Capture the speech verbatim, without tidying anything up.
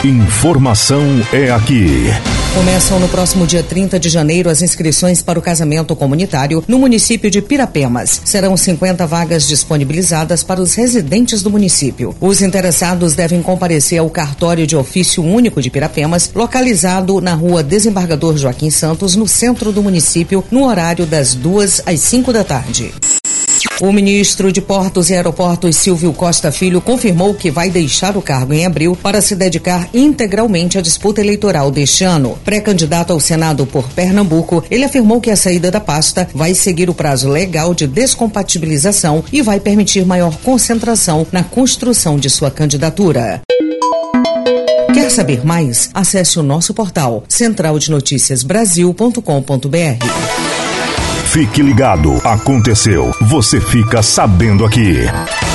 Informação é aqui. Começam no próximo dia trinta de janeiro as inscrições para o casamento comunitário no município de Pirapemas. Serão cinquenta vagas disponibilizadas para os residentes do município. Os interessados devem comparecer ao cartório de ofício único de Pirapemas, localizado na rua Desembargador Joaquim Santos, no centro do município, no horário das duas às cinco da tarde. O ministro de Portos e Aeroportos, Silvio Costa Filho, confirmou que vai deixar o cargo em abril para se dedicar integralmente à disputa eleitoral deste ano. Pré-candidato ao Senado por Pernambuco, ele afirmou que a saída da pasta vai seguir o prazo legal de descompatibilização e vai permitir maior concentração na construção de sua candidatura. Quer saber mais? Acesse o nosso portal central de noticias brasil ponto com ponto br. Fique ligado, aconteceu, você fica sabendo aqui.